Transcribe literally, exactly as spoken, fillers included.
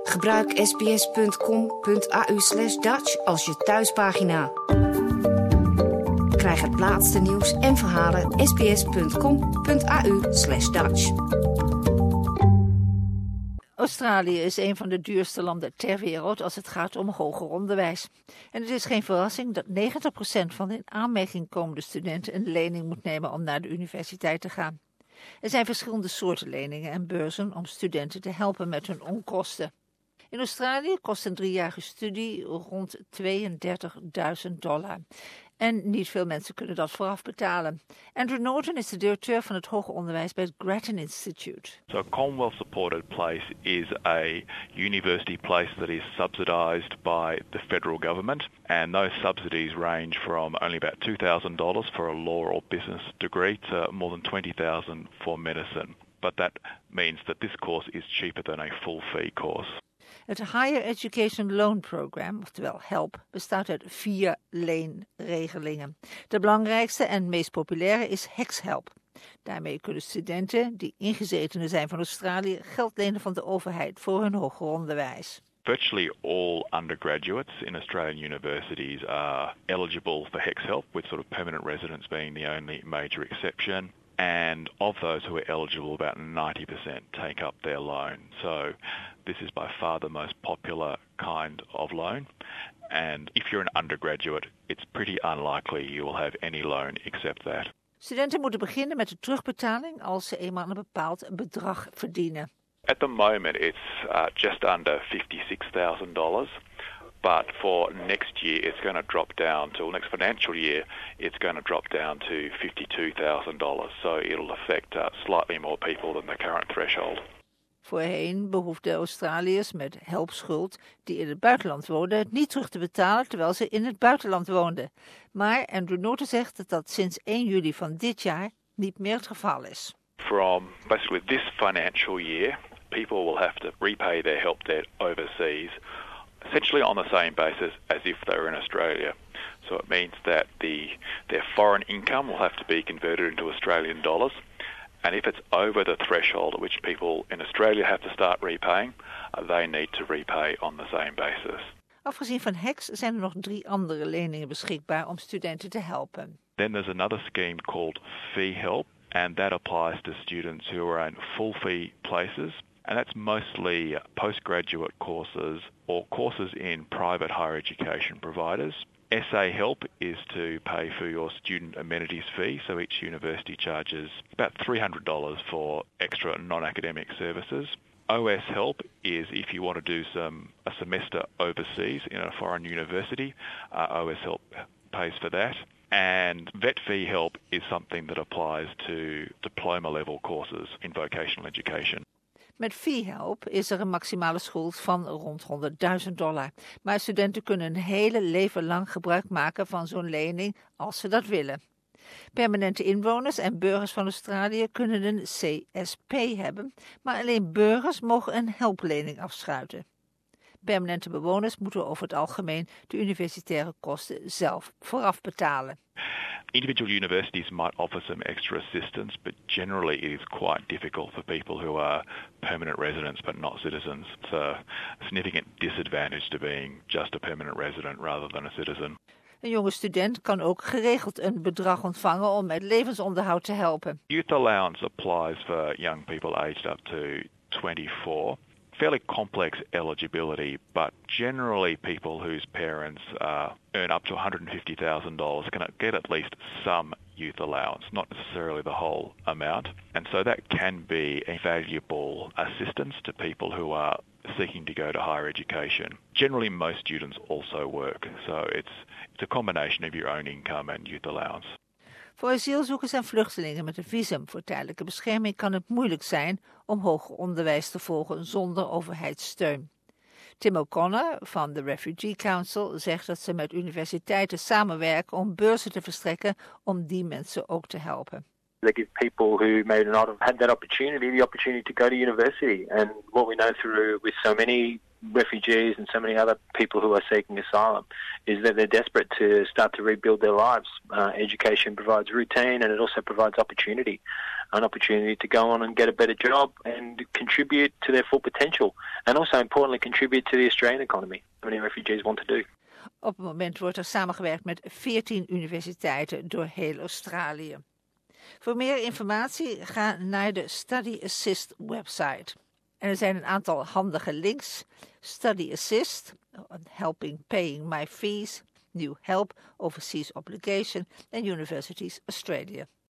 Gebruik sbs.com.au slash Dutch als je thuispagina. Krijg het laatste nieuws en verhalen sbs.com.au slash Dutch. Australië is een van de duurste landen ter wereld als het gaat om hoger onderwijs. En het is geen verrassing dat negentig procent van de in aanmerking komende studenten een lening moet nemen om naar de universiteit te gaan. Er zijn verschillende soorten leningen en beurzen om studenten te helpen met hun onkosten. In Australië kost een driejarige studie rond tweeëndertigduizend dollar. En niet veel mensen kunnen dat vooraf betalen. Andrew Norton is de directeur van het hoger onderwijs bij het Grattan Institute. So a Commonwealth supported place is a university place that is subsidised by the federal government, and those subsidies range from only about two thousand dollars for a law or business degree to more than twenty thousand dollars for medicine. But that means that this course is cheaper than a full fee course. Het Higher Education Loan Program, oftewel HELP, bestaat uit vier leenregelingen. De belangrijkste en meest populaire is HECS-HELP. Daarmee kunnen studenten die ingezetenen zijn van Australië geld lenen van de overheid voor hun hoger onderwijs. Virtually all undergraduates in Australian universities are eligible for HECS-HELP, with sort of permanent residence being the only major exception. And of those who are eligible, about ninety percent take up their loan. So this is by far the most popular kind of loan. And if you're an undergraduate, it's pretty unlikely you will have any loan except that. Studenten moeten beginnen met de terugbetaling als ze eenmaal een bepaald bedrag verdienen. At the moment it's uh, just under fifty-six thousand dollars. But for next year, it's going to drop down to, next financial year, it's going to drop down to fifty-two thousand dollars. So it'll affect uh, slightly more people than the current threshold. Voorheen behoefden Australiërs met helpschuld die in het buitenland woonden het niet terug te betalen terwijl ze in het buitenland woonden. Maar Andrew Norton zegt dat dat sinds één juli van dit jaar niet meer het geval is. From basically this financial year, people will have to repay their help debt overseas, essentially on the same basis as if they were in Australia. So it means that the their foreign income will have to be converted into Australian dollars. And if it's over the threshold at which people in Australia have to start repaying, uh, they need to repay on the same basis. Afgezien van HECS zijn er nog drie andere leningen beschikbaar om studenten te helpen. Then there's another scheme called Fee Help, and that applies to students who are in full fee places. And that's mostly postgraduate courses or courses in private higher education providers. S A Help is to pay for your student amenities fee, so each university charges about three hundred dollars for extra non-academic services. O S Help is if you want to do some a semester overseas in a foreign university, uh, O S Help pays for that. And Vet Fee Help is something that applies to diploma-level courses in vocational education. Met Fee Help is er een maximale schuld van rond honderdduizend dollar. Maar studenten kunnen een hele leven lang gebruik maken van zo'n lening als ze dat willen. Permanente inwoners en burgers van Australië kunnen een C S P hebben, maar alleen burgers mogen een helplening afschuiven. Permanente bewoners moeten over het algemeen de universitaire kosten zelf vooraf betalen. Individual universities might offer some extra assistance, but generally it is quite difficult for people who are permanent residents but not citizens. It's a significant disadvantage to being just a permanent resident rather than a citizen. Een jonge student kan ook geregeld een bedrag ontvangen om met levensonderhoud te helpen. Youth allowance applies for young people aged up to twenty-four. Fairly complex eligibility, but generally people whose parents uh, earn up to one hundred fifty thousand dollars can get at least some youth allowance, not necessarily the whole amount. And so that can be a valuable assistance to people who are seeking to go to higher education. Generally, most students also work, so it's it's a combination of your own income and youth allowance. Voor asielzoekers en vluchtelingen met een visum voor tijdelijke bescherming kan het moeilijk zijn om hoger onderwijs te volgen zonder overheidssteun. Tim O'Connor van de Refugee Council zegt dat ze met universiteiten samenwerken om beurzen te verstrekken om die mensen ook te helpen. They give people who may not have had that opportunity the opportunity to go to university. And what we know through with so many refugees and so many other people who are seeking asylum is that they're desperate to start to rebuild their lives. Uh, education provides routine, and it also provides opportunity, an opportunity to go on and get a better job and contribute to their full potential, and also importantly contribute to the Australian economy. Many refugees want to do. Op het moment wordt er samengewerkt met veertien universiteiten door heel Australië. Voor meer informatie ga naar de Study Assist website. En er zijn een aantal handige links. Study Assist, Helping Paying My Fees, New Help, Overseas Obligation en Universities Australia.